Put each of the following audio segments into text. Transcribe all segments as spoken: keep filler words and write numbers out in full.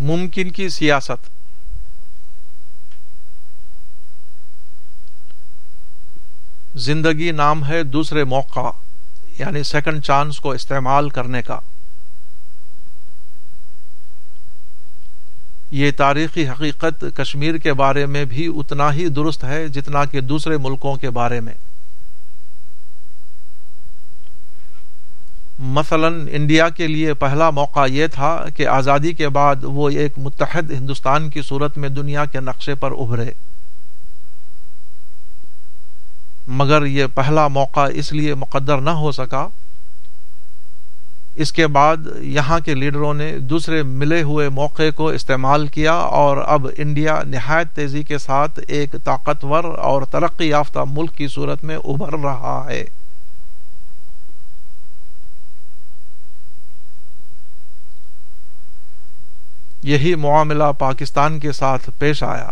ممکن کی سیاست. زندگی نام ہے دوسرے موقع یعنی سیکنڈ چانس کو استعمال کرنے کا. یہ تاریخی حقیقت کشمیر کے بارے میں بھی اتنا ہی درست ہے جتنا کہ دوسرے ملکوں کے بارے میں. مثلا انڈیا کے لیے پہلا موقع یہ تھا کہ آزادی کے بعد وہ ایک متحد ہندوستان کی صورت میں دنیا کے نقشے پر ابھرے، مگر یہ پہلا موقع اس لیے مقدر نہ ہو سکا. اس کے بعد یہاں کے لیڈروں نے دوسرے ملے ہوئے موقع کو استعمال کیا اور اب انڈیا نہایت تیزی کے ساتھ ایک طاقتور اور ترقی یافتہ ملک کی صورت میں ابھر رہا ہے. یہی معاملہ پاکستان کے ساتھ پیش آیا.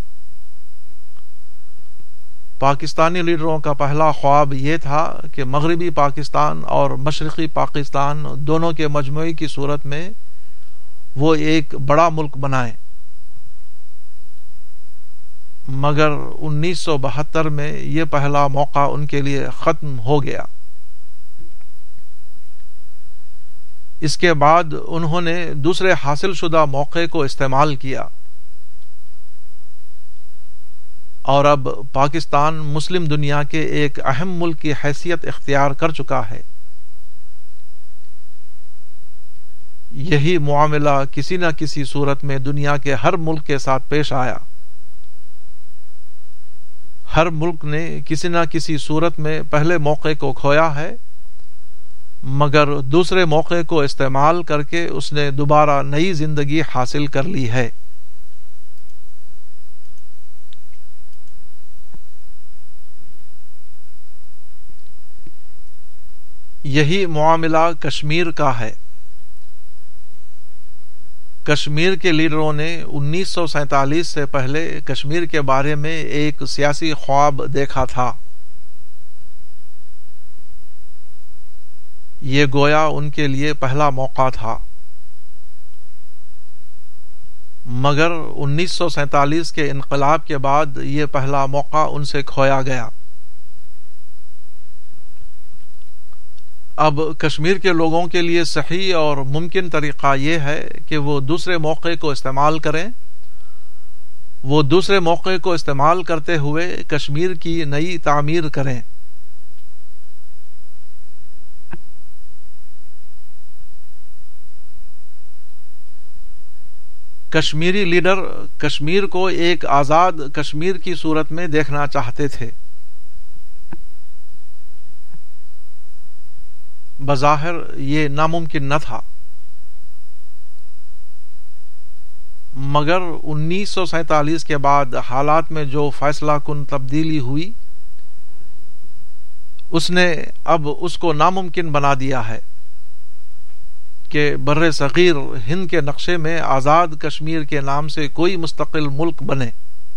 پاکستانی لیڈروں کا پہلا خواب یہ تھا کہ مغربی پاکستان اور مشرقی پاکستان دونوں کے مجموعی کی صورت میں وہ ایک بڑا ملک بنائیں، مگر انیس سو بہتر میں یہ پہلا موقع ان کے لیے ختم ہو گیا. اس کے بعد انہوں نے دوسرے حاصل شدہ موقع کو استعمال کیا اور اب پاکستان مسلم دنیا کے ایک اہم ملک کی حیثیت اختیار کر چکا ہے. یہی معاملہ کسی نہ کسی صورت میں دنیا کے ہر ملک کے ساتھ پیش آیا. ہر ملک نے کسی نہ کسی صورت میں پہلے موقع کو کھویا ہے، مگر دوسرے موقع کو استعمال کر کے اس نے دوبارہ نئی زندگی حاصل کر لی ہے. یہی معاملہ کشمیر کا ہے. کشمیر کے لیڈروں نے انیس سو سینتالیس سے پہلے کشمیر کے بارے میں ایک سیاسی خواب دیکھا تھا. یہ گویا ان کے لیے پہلا موقع تھا، مگر انیس سو سینتالیس کے انقلاب کے بعد یہ پہلا موقع ان سے کھویا گیا. اب کشمیر کے لوگوں کے لیے صحیح اور ممکن طریقہ یہ ہے کہ وہ دوسرے موقع کو استعمال کریں. وہ دوسرے موقع کو استعمال کرتے ہوئے کشمیر کی نئی تعمیر کریں. کشمیری لیڈر کشمیر کو ایک آزاد کشمیر کی صورت میں دیکھنا چاہتے تھے. بظاہر یہ ناممکن نہ تھا، مگر انیس سو سینتالیس کے بعد حالات میں جو فیصلہ کن تبدیلی ہوئی اس نے اب اس کو ناممکن بنا دیا ہے کہ بر صغیر ہند کے نقشے میں آزاد کشمیر کے نام سے کوئی مستقل ملک بنے.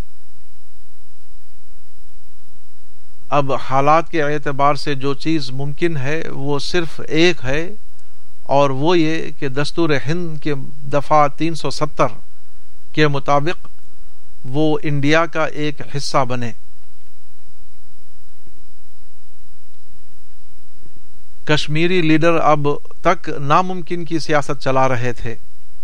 اب حالات کے اعتبار سے جو چیز ممکن ہے وہ صرف ایک ہے، اور وہ یہ کہ دستور ہند کے دفعہ تین سو ستر کے مطابق وہ انڈیا کا ایک حصہ بنے. کشمیری لیڈر اب تک ناممکن کی سیاست چلا رہے تھے.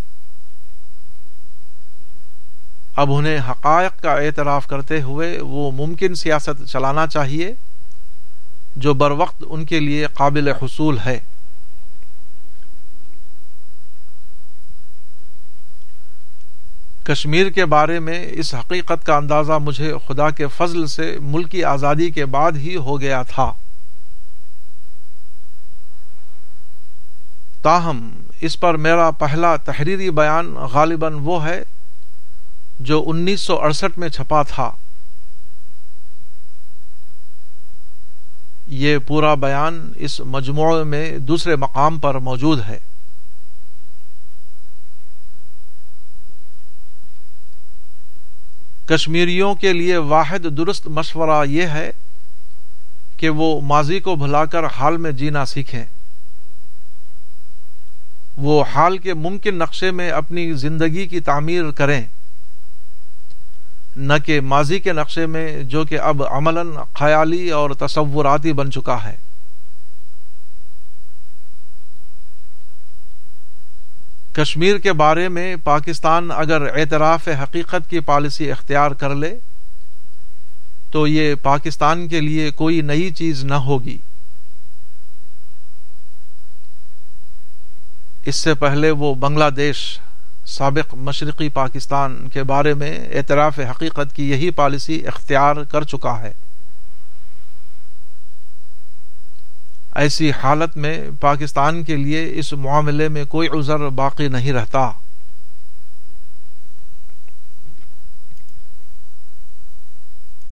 اب انہیں حقائق کا اعتراف کرتے ہوئے وہ ممکن سیاست چلانا چاہیے جو بروقت ان کے لیے قابل حصول ہے. کشمیر کے بارے میں اس حقیقت کا اندازہ مجھے خدا کے فضل سے ملکی آزادی کے بعد ہی ہو گیا تھا. تاہم اس پر میرا پہلا تحریری بیان غالباً وہ ہے جو انیس سو اڑسٹھ میں چھپا تھا. یہ پورا بیان اس مجموعے میں دوسرے مقام پر موجود ہے. کشمیریوں کے لیے واحد درست مشورہ یہ ہے کہ وہ ماضی کو بھلا کر حال میں جینا سیکھیں. وہ حال کے ممکن نقشے میں اپنی زندگی کی تعمیر کریں، نہ کہ ماضی کے نقشے میں جو کہ اب عملاً خیالی اور تصوراتی بن چکا ہے۔ کشمیر کے بارے میں پاکستان اگر اعتراف حقیقت کی پالیسی اختیار کر لے تو یہ پاکستان کے لیے کوئی نئی چیز نہ ہوگی۔ اس سے پہلے وہ بنگلہ دیش، سابق مشرقی پاکستان کے بارے میں اعتراف حقیقت کی یہی پالیسی اختیار کر چکا ہے۔ ایسی حالت میں پاکستان کے لیے اس معاملے میں کوئی عذر باقی نہیں رہتا۔